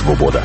свобода.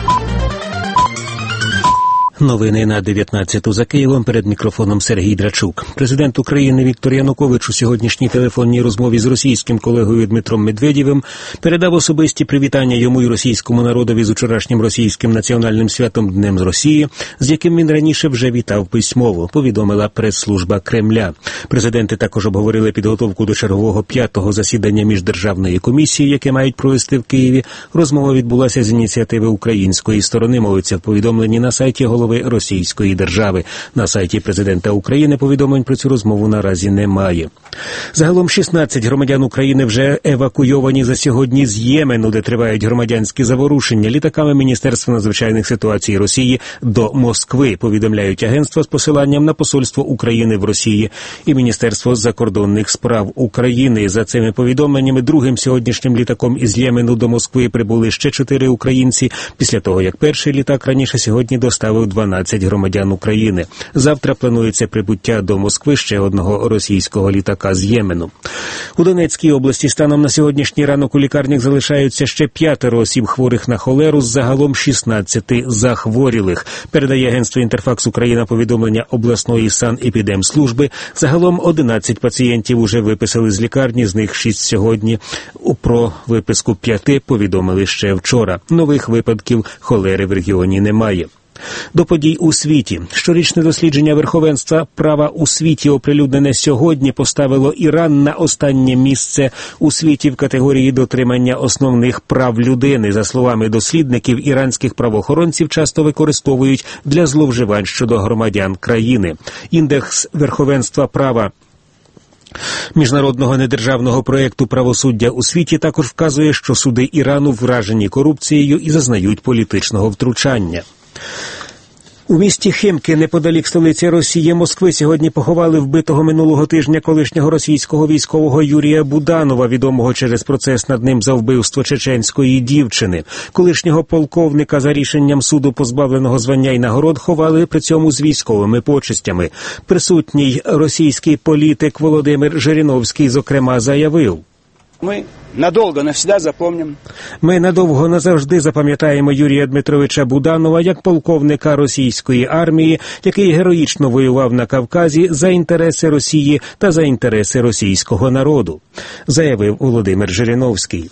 Новини на 19-ту за Києвом. Перед мікрофоном Сергій Драчук. Президент України Віктор Янукович у сьогоднішній телефонній розмові з російським колегою Дмитром Медведєвим передав особисті привітання йому і російському народові з учорашнім російським національним святом Днем Росії, з яким він раніше вже вітав письмово, повідомила прес-служба Кремля. Президенти також обговорили підготовку до чергового 5-го засідання міждержавної комісії, яке мають провести в Києві. Розмова відбулася з ініціативи української сторони, мовиться в повідомленні на сайті голови Російської держави. На сайті президента України повідомлень про цю розмову наразі немає. Загалом 16 громадян України вже евакуйовані за сьогодні з Ємену, де тривають громадянські заворушення, літаками Міністерства надзвичайних ситуацій Росії до Москви, повідомляють агентства з посиланням на посольство України в Росії і Міністерство закордонних справ України. За цими повідомленнями, другим сьогоднішнім літаком із Ємену до Москви прибули ще 4 українці, після того, як перший літак раніше сьогодні доставив 12 громадян України. Завтра планується прибуття до Москви ще одного російського літака з Ємену. У Донецькій області станом на сьогоднішній ранок у лікарнях залишаються ще 5 осіб хворих на холеру з загалом 16 захворілих. Передає агентство «Інтерфакс Україна» повідомлення обласної санепідемслужби. Загалом 11 пацієнтів уже виписали з лікарні, з них 6 сьогодні. Про виписку 5 повідомили ще вчора. Нових випадків холери в регіоні немає. До подій у світі. Щорічне дослідження верховенства права у світі, оприлюднене сьогодні, поставило Іран на останнє місце у світі в категорії дотримання основних прав людини. За словами дослідників, іранських правоохоронців часто використовують для зловживань щодо громадян країни. Індекс верховенства права міжнародного недержавного проєкту «Правосуддя у світі» також вказує, що суди Ірану вражені корупцією і зазнають політичного втручання. У місті Химки, неподалік столиці Росії, Москви, сьогодні поховали вбитого минулого тижня колишнього російського військового Юрія Буданова, відомого через процес над ним за вбивство чеченської дівчини. Колишнього полковника за рішенням суду, позбавленого звання й нагород, ховали при цьому з військовими почестями. Присутній російський політик Володимир Жириновський, зокрема, заявив: Ми надовго, навсегда запам'ятаємо. Ми надовго назавжди запам'ятаємо Юрія Дмитровича Буданова як полковника російської армії, який героїчно воював на Кавказі за інтереси Росії та за інтереси російського народу, заявив Володимир Жириновський.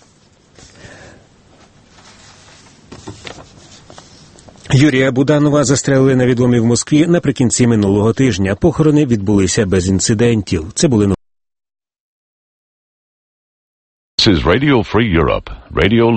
Юрія Буданова застрелили невідомі в Москві наприкінці минулого тижня. Похорони відбулися без інцидентів. Це були This is Radio Free Europe. Radio